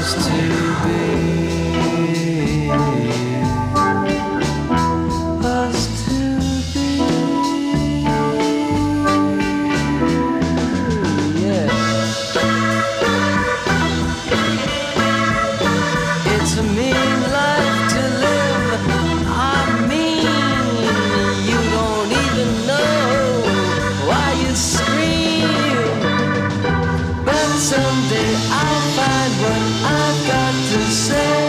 us to be, us to be, yeah. It's a mean life to live. I mean, you don't even know why you scream. But someday I'll find what I've got to say.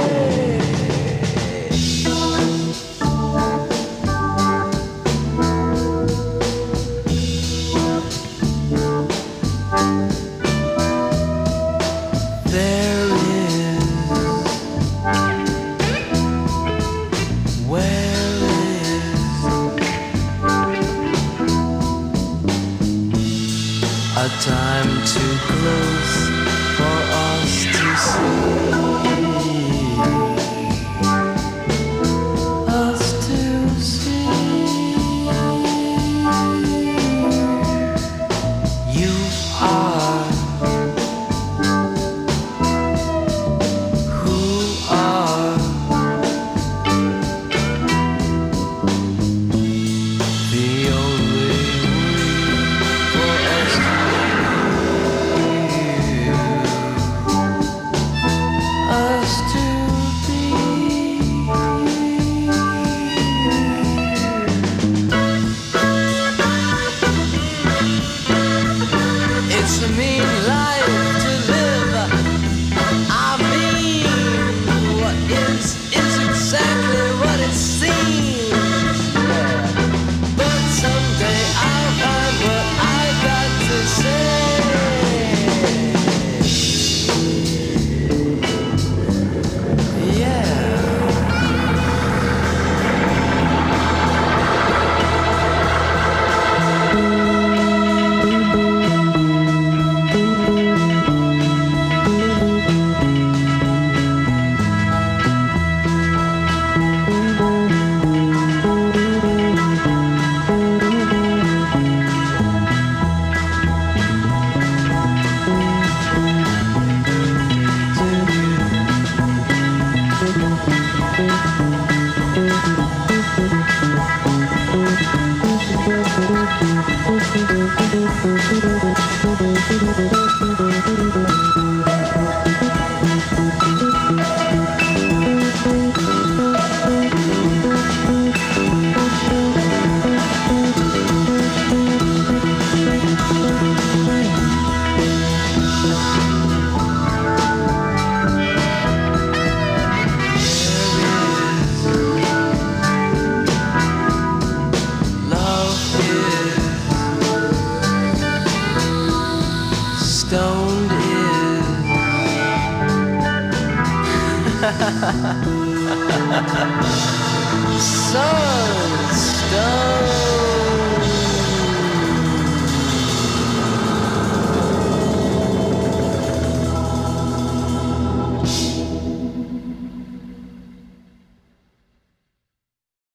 There is, where is a time too close for us to see, us to see. You are who are the only way for us to be. It's a mean life to live. I mean, what is exactly what it seems. But someday I'll find what I got to say. Yeah. Stoned is so stoned.